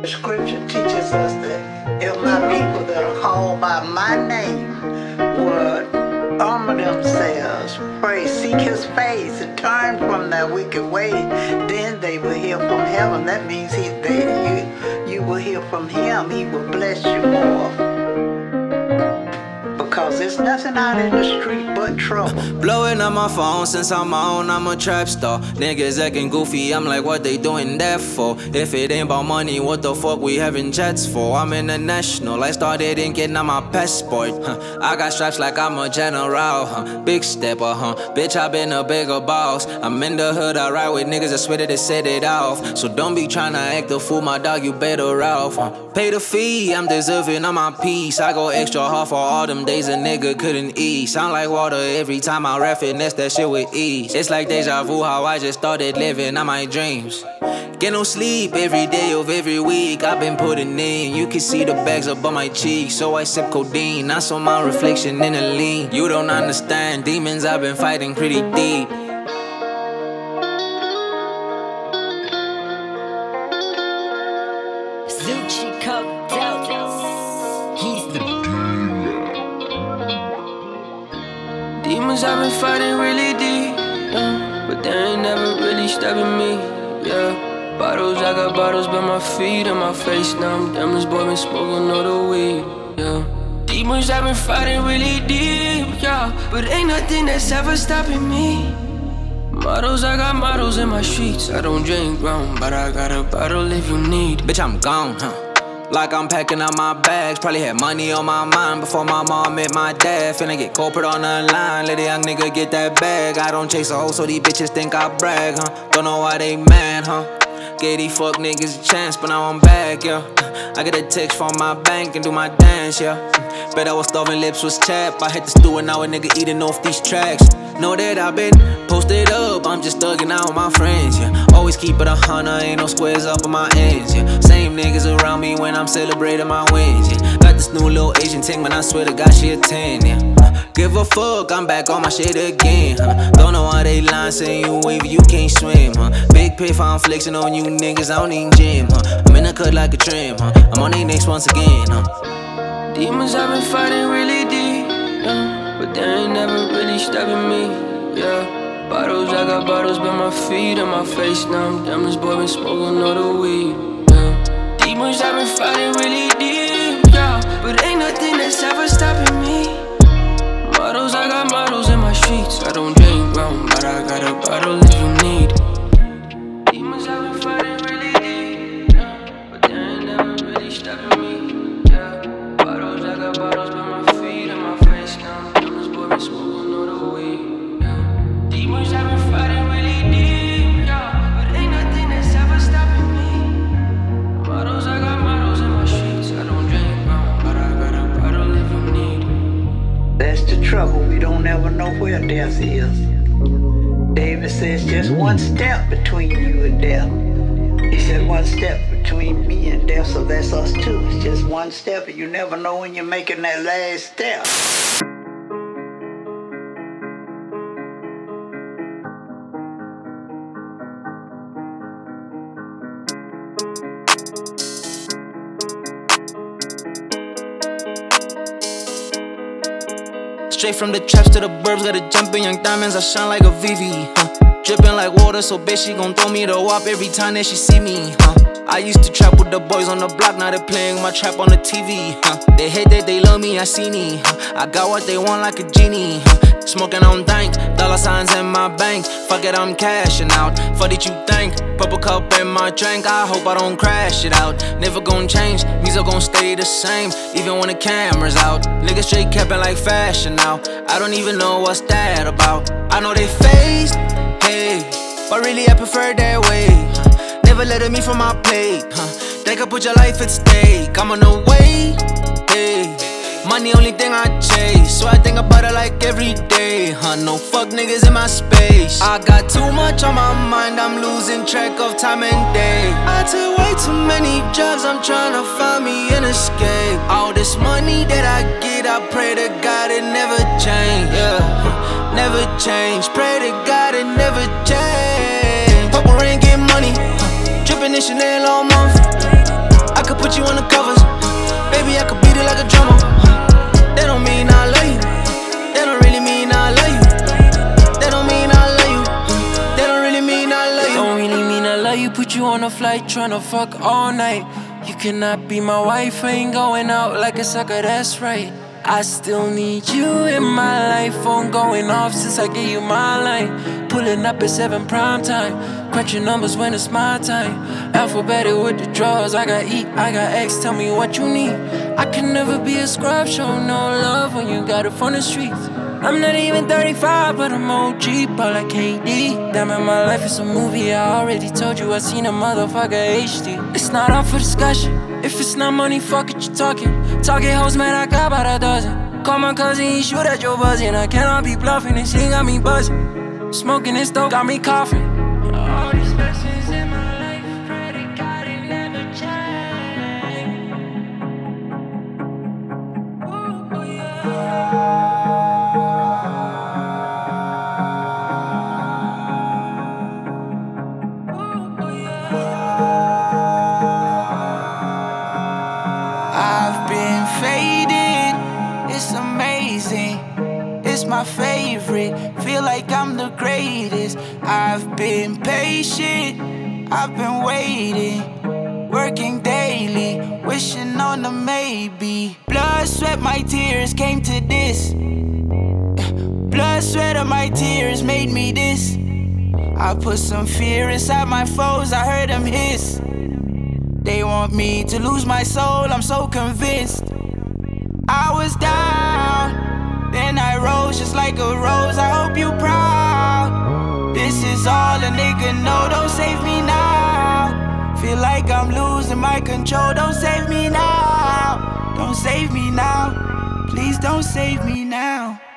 The scripture teaches us that if my people that are called by my name would humble themselves, pray, seek his face, and turn from their wicked way, then they will hear from heaven. That means you will hear from him. He will bless you more. Because there's nothing out in the street but trouble. Blowing up my phone since I'm on, I'm a trap star. Niggas acting goofy, I'm like, what they doing that for? If it ain't about money, what the fuck we having jets for? I'm international, I started in getting on my passport. I got straps like I'm a general, big stepper, bitch, I been a bigger boss. I'm in the hood, I ride with niggas, I swear that they set it off. So don't be tryna act a fool, my dog, you better off. Pay the fee, I'm deserving of my peace. I go extra hard for all them days a nigga couldn't eat. Sound like water every time I rap, finesse that shit with ease. It's like deja vu, how I just started living on my dreams. Get no sleep every day of every week. I've been putting in, you can see the bags up on my cheeks. So I sip codeine, I saw my reflection in a lean. You don't understand, demons I've been fighting pretty deep. Zucci Coke Dope. He's the demons I've been fighting really deep, yeah. But they ain't never really stopping me, yeah. Bottles, I got bottles by my feet and my face. Now I'm damn, this boy been smoking all the weed, yeah. Demons I've been fighting really deep, yeah. But ain't nothing that's ever stopping me. Models, I got models in my streets. I don't drink rum, but I got a bottle if you need. Bitch, I'm gone, like I'm packing up my bags. Probably had money on my mind before my mom met my dad. Finna get corporate on the line, let a young nigga get that bag. I don't chase a hoe, so these bitches think I brag, Don't know why they mad, Gave these fuck niggas a chance, but now I'm back, yeah. I get a text from my bank and do my dance, yeah. Bet I was starving, lips was chapped. I hit the stew and now a nigga eating off these tracks. Know that I been posted up, I'm just thugging out with my friends, yeah. Always keep it 100, ain't no squares up on my ends, yeah. Same niggas around me when I'm celebrating my wins, yeah. Got this new little Asian ting, man, I swear to God she a 10, yeah. Give a fuck, I'm back on my shit again, Don't know why they lying, saying you wavy, you can't swim, Big piff, I'm flexing on you niggas, I don't need gym, I'm in the cut like a trim, I'm on they next once again, Demons I've been fighting really deep, yeah. But they ain't never really stopping me, yeah. Bottles, I got bottles by my feet and my face. Now I'm damn, this boy been smoking all the weed, yeah. Demons I've been fighting really deep, yeah. But ain't nothing that's ever stopping me. Models, I got models in my streets. I don't drink rum, but I got a bottle if you need. Demons I've been fighting really deep, yeah. But they ain't never really stopping me, yeah. Bottles, I got bottles by my feet and my face. Now I'm damn, this boy been smoking all the weed, yeah. Demons I've been fighting really deep, yeah. But ain't nothing that's ever stopping me. Models, I got models in my streets. I don't drink rum, but I got a bottle if you need. That's the trouble, we don't ever know where death is. David says just one step between you and death. He said one step between me and death, so that's us too. It's just one step, and you never know when you're making that last step. Straight from the traps to the burbs, gotta jump in young diamonds, I shine like a VV, Drippin' like water, so bitch she gon' throw me the wop every time that she see me, I used to trap with the boys on the block, now they playing my trap on the TV, They hate that they love me, I see me, I got what they want like a genie, Smoking on dank, dollar signs in my bank. Fuck it, I'm cashing out. Fuck it, you think? Purple cup in my drink, I hope I don't crash it out. Never gon' change, music gon' stay the same, even when the camera's out. Niggas straight capping like fashion now. I don't even know what's that about. I know they phased, hey, but really I prefer that way. Never letting me from my plate, They could put your life at stake. I'm on the way, hey. Money only thing I chase, so I think about it like every day, No fuck niggas in my space. I got too much on my mind, I'm losing track of time and day. I took way too many drugs, I'm tryna find me an escape. All this money that I get, I pray to God it never change, never change. Pray to God it never change. Purple rain, get money, drippin' in Chanel all month. I put you on the covers. Baby, I could beat it like a drummer. That don't mean I love you. That don't really mean I love you. That don't mean I love you. That don't really mean I love you. Don't really mean I love you. Put you on a flight, tryna fuck all night. You cannot be my wife, I ain't going out like a sucker, that's right. I still need you in my life. Phone going off since I gave you my line. Pulling up at 7 prime time. Crunching numbers when it's my time. Alphabetic with the draws. I got E, I got X, tell me what you need. I can never be a scrub, show no love when you got it from the streets. I'm not even 35, but I'm OG, ball like KD. Damn it, my life is a movie. I already told you I seen a motherfucker HD. It's not up for discussion. If it's not money, fuck it, you talking. Talking hoes, man, I got about a dozen. Call my cousin, he shoot at your buzzing. I cannot be bluffing, this shit got me buzzing. Smoking this dope got me coughing. All these blessings in my life, pray to God it never change. Ooh, yeah. I've been faded, it's amazing. It's my favorite, feel like I'm the greatest. I've been patient, I've been waiting, working daily, wishing on a maybe. Blood, sweat, my tears came to this. Blood, sweat of my tears made me this. I put some fear inside my foes, I heard them hiss. They want me to lose my soul, I'm so convinced. I was down, then I rose just like a rose. I hope you proud. This is all a nigga know, don't save me now. Feel like I'm losing my control, don't save me now. Don't save me now, please don't save me now.